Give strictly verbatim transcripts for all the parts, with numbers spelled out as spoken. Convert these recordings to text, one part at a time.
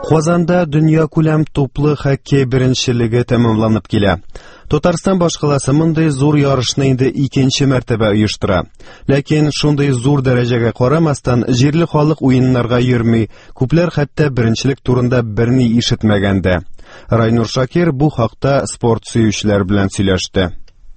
Казанда дөнья күләм туплы хоккей беренчелеге тәмамланып килә. Татарстан башкаласы мондай зур ярышны инде икенче мәртәбә оештыра. Ләкин шундый зур дәрәҗәгә карамастан, җирле халык уеннарга йөрми, күпләр хәтта беренчелек турында берни ишетмәгәндә. Райнур Шакир бу хакта спорт сөючеләр белән сөйләште.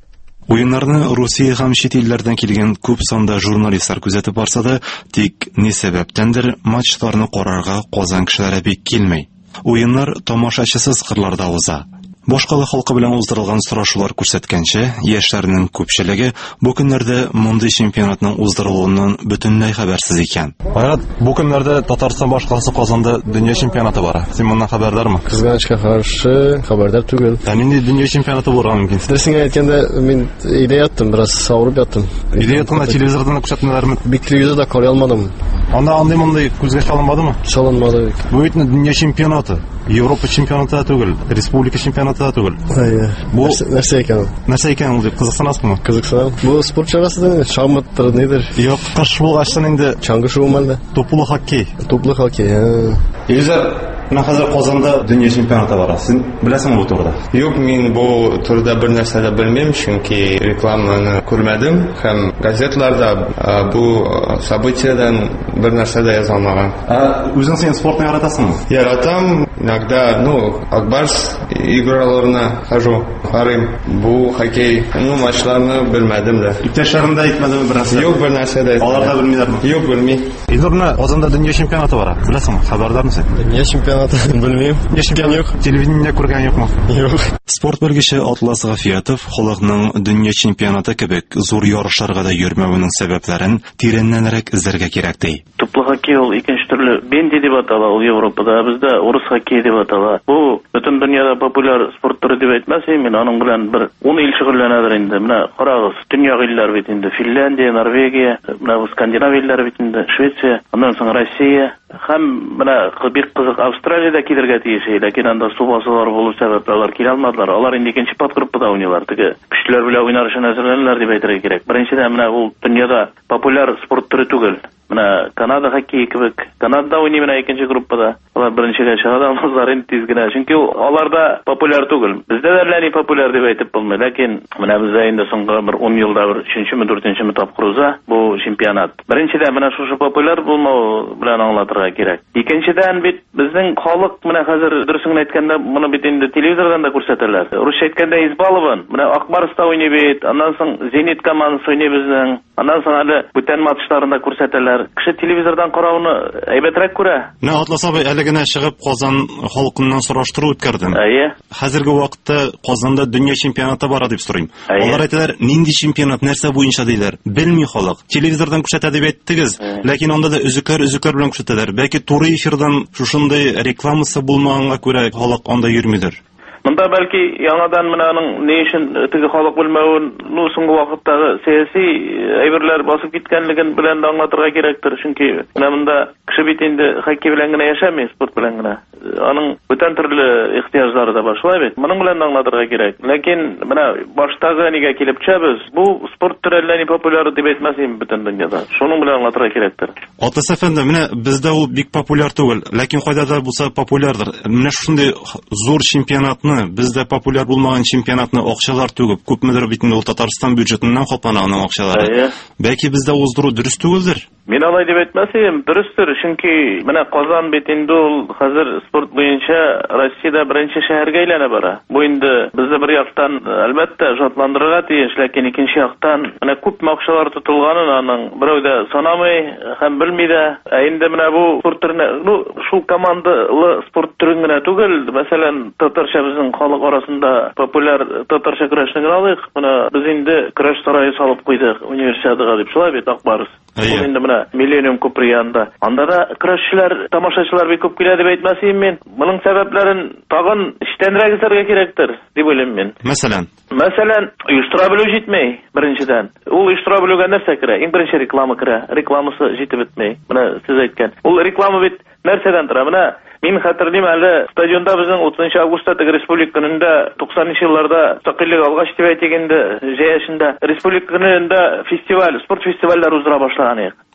Уеннарны Русия һәм чит илләрдән килгән күп санда журналистлар күзәтеп барса да, тик ни сәбәптәндер матчларны карарга Казан кешеләре бик килми. Уеннар тамашачысыз кырларда уза. Башкала халкы белән уздырылган сорашулар күрсәткәнчә, яшьләрнең күпчелеге бу көннәрдә мондый чемпионатның уздырылуыннан бөтенләй хәбәрсез икән. Айрат, бу көннәрдә Татарстан башкаласы Казанда дөнья чемпионаты бара. Син моннан хәбәрдармы? Кызганычка каршы хәбәрдар түгел. Ә нинди дөнья чемпионаты булырга мөмкин? Дөресен әйткәндә, мин өйдә яттым, бераз авырып яттым. Өйдә ятканда телевизордан күрсәтмәләрме? Бик телевизорда карый алмадым. Анда андый мондай күзгә чалынмадымы? Чалынмады. Бу бит дөнья чемпионаты. Европа чемпионаты түгел, республика чемпионаты түгел. Бу нәрсә икән? Нәрсә икән ул дип кызыксынасызмы? Кызыксынам. Бу спорт чарасы шахматтыр нидер? Юк, кыш булгачтан инде чаңгы шуымалда. Туплы хоккей. Туплы хоккей. Юзер, менә хәзер Казанда дөнья чемпионаты бара. Син беләсеңме бу турыда? Юк, мин бу турыда бер нәрсә дә белмим, чөнки рекламаны күрмәдем һәм газетларда бу событиядән бер нәрсә дә язылмаган. Ә үзең син спортны яратасыңмы? Яратам. Иногда, ну, Акбарс играларына хожу, карыйм. Бу хоккей, ну, матчларны белмәдем дә. Иптәшләрем дә әйтмәдеме бер нәрсә? Юк, бер нәрсә дә. Алар да белмиләрме? Юк, белми. Инде Казанда дөнья чемпионаты бара. Беләсеңме? Хәбәрдармы син? Дөнья чемпионаты белмим. Чемпион юк. Телевидениедә күргән юкмы? Юк. Спорт белгече Атлас Гафиятов халыкның дөнья чемпионаты кебек зур ярышларга да йөрмәвенең сәбәпләрен тирәннәнрәк эзләргә кирәк ди. Туплы хоккей ул икенче төрле бенди дип атала, ул Европада, бездә урыс хоккей дип атала. Бу бөтен дөньяда популяр спорт түры дип әйтмәсәм, мин аның белән бер ун ил шөгыльләнәдер инде. Менә карагыз, дөнья илләр бит инде, Финляндия, Норвегия, менә Скандинав илләре бит инде, Швеция, аннан соң Россия, һәм менә бик кызык Австралиядә килергә тиеш, ләкин анда су басулар булу сәбәпле алар килә алмадылар. Алар инде икенче подгруппада уйныйлар. Теге көчләр белән уйнар өчен әзерләнәләр дип әйтергә кирәк. Беренчедән менә ул дөньяда популяр спорт түре түгел. Менә Канада хоккей кебек. Канада уйный менә икенче группада. Алар беренчегә чыга да алмазлар инде тиз генә. Чөнки аларда популяр түгел. Бездә дә ләни популяр дип әйтеп булмый. Ләкин менә бездә инде соңгы бер ун елда бер өченчеме, дүртенчеме тапкыр уза бу чемпионат. Беренчедән менә шушы популяр булмау белән аңлатырга кирәк. Икенчедән бит безнең халык менә хәзер дөресен әйткәндә моны бит инде телевизордан да күрсәтәләр. Русча әйткәндә Избаловын, менә Акбарста уйный бит, аннан соң Зенит командасы уйный безнең. Аннан соң әле бүтән матчларында күрсәтәләр. Кеше телевизордан карауны әйбәтрәк күрә. Менә Атлас абый әле генә чыгып Казан халкыннан сораштыру үткәрдем. Әйе. Хәзерге вакытта Казанда дөнья чемпионаты бара дип сорыйм. Әйе. Алар әйтәләр, нинди чемпионат, нәрсә буенча диләр. Белми халык. Телевизордан күрсәтә дип әйттегез, ләкин анда да өзекләр өзекләр белән күрсәтәләр. Бәлки туры эфирдан шушындай рекламасы булмаганга күрә халык анда йөрмидер. Монда бәлки яңадан менә аның ни өчен теге халык белмәвен, ну соңгы вакыттагы сәяси әйберләр басып киткәнлеген белән дә аңлатырга кирәктер. Чөнки менә монда кеше бит инде хоккей белән генә яшәмый, спорт белән генә. Аның бүтән төрле ихтияҗлары да бар, шулай бит. Моның белән дә аңлатырга кирәк. Ләкин менә баштагы нигә килеп төшәбез? Бу спорт төреләре популяр дип әйтмәсәм бүтән дөньяда. Шуның белән аңлатырга кирәктер. Атлас әфәнде, менә бездә ул бик популяр түгел, ләкин кайда да булса популярдыр. Менә шундый зур чемпионатны, бездә популяр булмаган чемпионатны акчалар түгеп, күпмедер бит инде ул Татарстан бюджетыннан каплаган аның акчалары. Бәлки бездә уздыру дөрес түгелдер. Мин алай дип әйтмәсәм, дөрестер, чөнки менә Казан бит инде ул хәзер спорт буенча Россиядә беренче шәһәргә әйләнә бара. Бу инде безне бер яктан әлбәттә шатландырырга тиеш, ләкин икенче яктан менә күп акчалар тотылганын аның берәү дә санамый һәм белми дә. Ә инде менә бу спорт төренә, ну шул командалы спорт түрен генә түгел, мәсәлән, татарча безнең халык арасында популяр татарча көрәшне алыйк. Менә без инде көрәш сарае салып куйдык универсиадага дип, шулай бит Акбарс. Бу инде менә Миллениум күпер янында. Анда да көрәшчеләр, тамашачылар бик күп килә дип әйтмәсәм мин. Моның сәбәпләрен тагын эчтәнрәк эзләргә кирәктер дип уйлыйм мин. Мәсәлән, Мәсәлән, оештыра белү җитмәй, беренчедән. Ул оештыра белүгә нәрсә керә? Иң беренче реклама керә. Рекламасы җитеп бетмәй. Менә сез әйткән. Ул реклама бит нәрсәдән тора? Менә мин хәтерлим әле стадионда безнең утызынчы августта теге республика көнендә туксанынчы елларда мөстәкыйльлек алгач дип әйтегәндә җәяшендә республика көнендә фестиваль, спорт фестивальләре уздыра башлаган идек.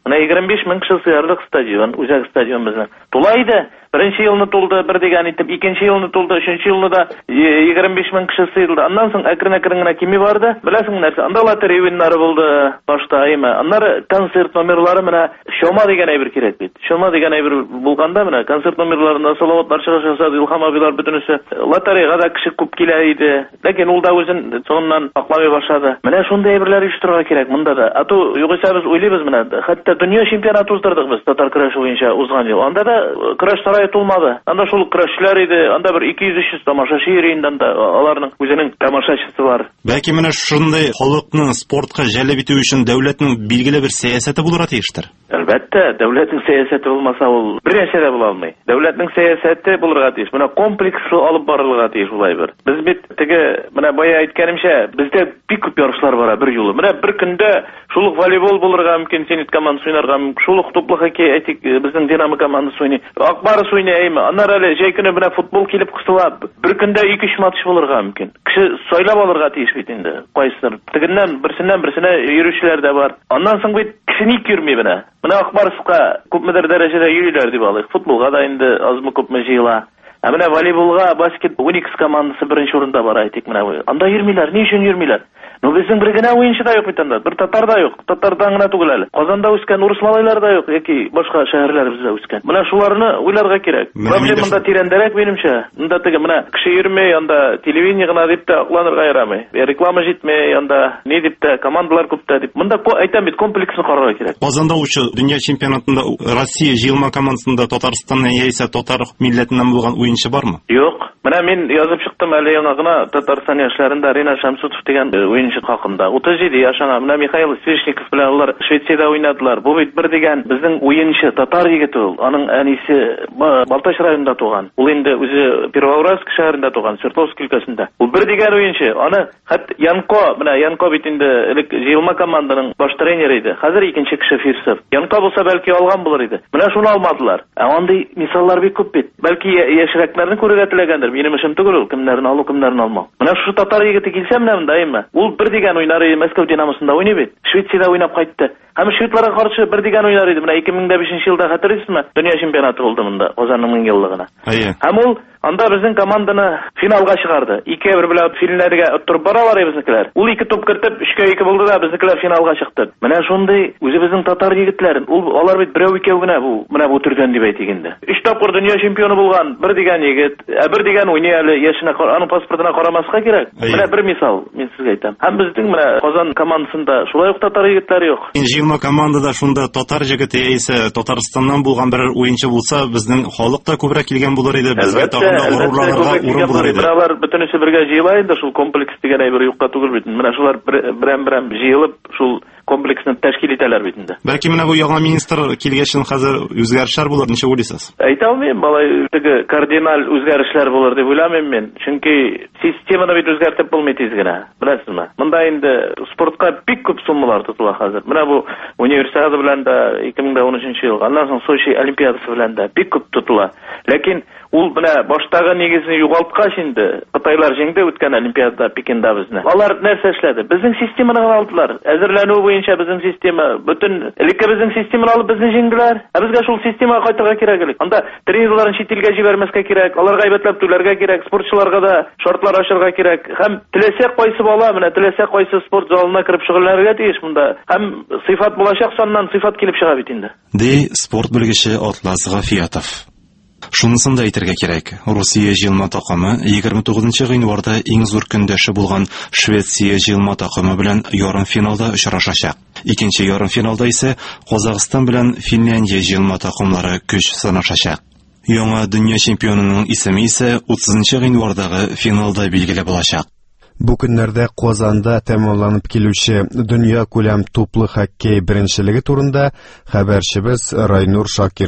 Менә егерме биш мең кеше сыярлык стадион, үзәк стадион безнең. Тулайды. Беренче елны тулды, бер дигән итеп, икенче елны тулды, өченче елны да егерме биш мең кеше сыйылды. Аннан соң әкрен-әкрен генә кими барды. Беләсең нәрсә? Анда лотерея уеннары булды башта, әйме. Аннары концерт номерлары менә Шома дигән әйбер кирәк бит. Шома дигән әйбер булганда менә концерт номерларында салаватлар чыгыш ясады, Илһам абыйлар бөтенесе. Лотереяга да кеше күп килә иде. Ләкин ул да үзен соңыннан акламый башлады. Менә шундый әйберләр оештырырга кирәк монда да. А то югыйсә без уйлыйбыз менә, хәтта дөнья чемпионаты уздырдык без татар көрәше буенча узган ел. Анда да көрәш сарае тулмады. Анда шул көрәшчеләр иде, анда бер ике йөз өч йөз тамашачы йөри инде, анда аларның үзенең тамашачысы бар. Бәлки менә шундый халыкны спортка җәлеп итү өчен дәүләтнең билгеле бер сәясәте булырга тиештер. Әлбәттә, дәүләтнең сәясәте булмаса ул бер нәрсә дә була алмый. Дәүләтнең сәясәте булырга тиеш. Менә комплекслы алып барылырга тиеш улай бер. Без бит теге менә бая әйткәнемчә, бездә бик күп ярышлар бара бер юлы. Менә бер көндә шул ук волейбол булырга мөмкин, теннис командасы уйнарга мөмкин, шул ук туплы хоккей, әйтик, безнең Динамо командасы уйный. Акбарыс уйный, әйме. Аннары әле җәй көне менә футбол килеп кысыла, бер көндә ике өч матч булырга мөмкин. Кеше сайлап алырга тиеш бит инде. Кайсыдыр. Тегеннән берсеннән берсенә йөрүчеләр дә бар. Аннан соң бит кеше ник йөрми менә. Менә Акбарыска күпмедер дәрәҗәдә йөриләр дип алыйк. Футболга да инде азмы күпме җыела. Ә менә волейболга баскет Уникс командасы беренче урында бар, әйтик менә. Анда йөрмиләр. Ни өчен йөрмиләр? Ну безнең бер генә уенчы да юк бит анда. Бер татар да юк. Татардан гына түгел әле. Казанда үскән урыс малайлар да юк, яки башка шәһәрләребездә үскән. Менә шуларны уйларга кирәк. Проблемада тирәндәрәк минемчә. Монда теге менә кеше йөрмәй, анда телевидение гына дип тә акланырга ярамый. Реклама җитмәй, анда ни дип тә командалар күп тә дип. Монда әйтәм бит, комплексны карарга кирәк. Казанда учы дөнья чемпионатында Россия җыелма командасында Татарстаннан яисә татар милләтеннән булган уенчы бармы? Юк. Менә мин язып чыктым әле яңа гына Татарстан яшьләрендә Рина Шамсутов дигән уенчы хакында. утыз җиде яшына менә Михаил Свечников белән алар Швециядә уйнадылар. Бу бит бер дигән безнең уенчы татар егете ул. Аның әнисе Балтач районында туган. Ул инде үзе Первоуральск шәһәрендә туган, Свердловск өлкәсендә. Ул бер дигән уенчы. Аны хәт Янко, менә Янко бит инде элек җыелма команданың баш тренеры иде. Хәзер икенче кеше Фирсов. Янко булса бәлки алган булыр иде. Менә шуны алмадылар. Ә андый мисаллар бик күп бит. Бәлки яшьрәкләрне күрергә теләгәндер. Минем эшем түгел ул, кемнәрне алу, кемнәрне алмау. Менә шу татар егете килсә менә монда әйме. Ул бер дигән уйнар Мәскәү Динамосында уйный бит. Швециядә уйнап кайтты. Һәм шведларга каршы бер дигән уйнар иде. Менә ике мең бишенче елда хәтерисезме? Дөнья чемпионаты булды монда, Казанның мең еллыгына. Һәм ул анда безнең команданы финалга чыгарды. ике бер белән финальләргә оттырып баралар безнекеләр. Ул ике топ кертеп өчкә ике булды да безнекеләр финалга чыкты. Менә шундый үзебезнең татар егетләрен, ул алар бит берәү икәү генә бу, менә бу төрдән дип әйтик инде. Өч тапкыр дөнья чемпионы булган бер дигән егет, ә бер дигән уйный әле яшенә, аның паспортына карамаска кирәк. Менә бер мисал мин сезгә әйтәм. Һәм безнең менә Казан командасында шулай ук татар егетләре юк. Җыелма командада шунда татар егете яисә Татарстаннан булган бер уенчы булса, безнең халык та күбрәк килгән булыр иде. Безгә тагын горурланырга урын булыр иде. Алар бөтенесе бергә җыела инде, шул комплекс дигән әйбер юкка түгел бит. Менә шулар берәм-берәм җыелып шул комплексны тәшкил итәләр бит инде. Бәлки менә бу яңа министр килгәчен хәзер үзгәрешләр булыр, ничә уйлыйсыз? Әйтә алмыйм, балай, теге кардинал үзгәрешләр булыр дип уйламыйм мин. Чөнки системаны бит үзгәртеп булмый тиз генә. Беләсезме? Монда инде спортка бик күп суммалар тотыла хәзер. Менә бу универсиада белән дә ике мең он өченче елга, аннан соң Сочи олимпиадасы белән дә бик күп тотыла. Ләкин ул менә баштагы нигезне югалткач инде, Кытайлар җиңде үткән олимпиадада Пекинда безне. Алар нәрсә эшләде? Безнең системаны алдылар. Әзерләнү буенча безнең система, бөтен элекке безнең системаны алып безне җиңделәр. Ә безгә шул системага кайтырга кирәк. Анда тренерларны чит илгә җибәрмәскә кирәк, аларга әйбәтләп түләргә кирәк, спортчыларга да шартлар ачарга кирәк. Һәм теләсә кайсы бала менә теләсә кайсы спорт залына кирип шөгыльләнергә тиеш монда. Һәм сыйфат булачак саннан сыйфат килеп чыга бит инде. Ди спорт белгече Атлас Гафиятов. Шунысын да әйтергә кирәк. Русия җыелма такымы егерме тугызынчы гыйнварда иң зур көндәше булган Швеция җыелма такымы белән ярымфиналда очрашачак. Икенче ярымфиналда исә Казакстан белән Финляндия җыелма такымлары көч сынашачак. Яңа дөнья чемпионының исеме исә утызынчы гыйнвардагы финалда билгеле булачак. Бу көннәрдә Казанда тәмамланып килүче дөнья күләм туплы хоккей беренчелеге турында хәбәрчебез Райнур Шакир